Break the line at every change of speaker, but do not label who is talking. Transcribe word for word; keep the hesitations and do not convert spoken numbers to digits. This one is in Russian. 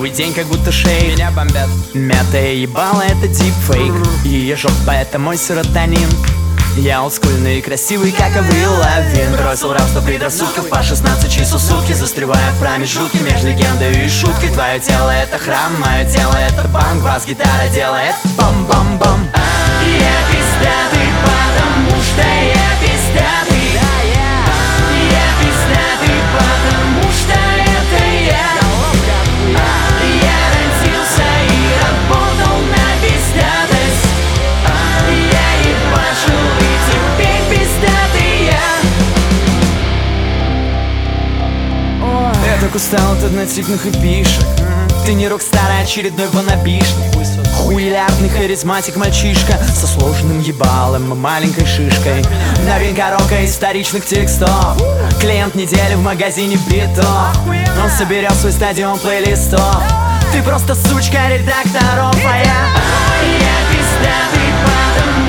Новый день как будто шейк. Меня бомбят. Мятая ебало это дипфейк. Ее жопа это мой серотонин. Я олдскульный и красивый, как Аврил Лавин. Бросил рабство предрассудков по шестнадцать часов в сутки, застревая в промежутке между легендой и шуткой. Твое тело это храм, мое тело это банк. Бас-гитара делает бам-бам-бам. Я пиздатый, потому что я пиздатый. Я пиздатый, потому что это я. Я родился и работал на пиздатость. Я ебашил и теперь пиздатый я. Я так устал от однотипных эпишек. Ты не рок-стар, а очередной ванабишник. Хуйлярдный харизматик мальчишка со сложным ебалом и маленькой шишкой. Новинка рока из вторичных текстов. Клиент недели в магазине битов. Он соберет свой стадион плейлистов. Ты просто сучка редакторов, а я Я пиздатый, потому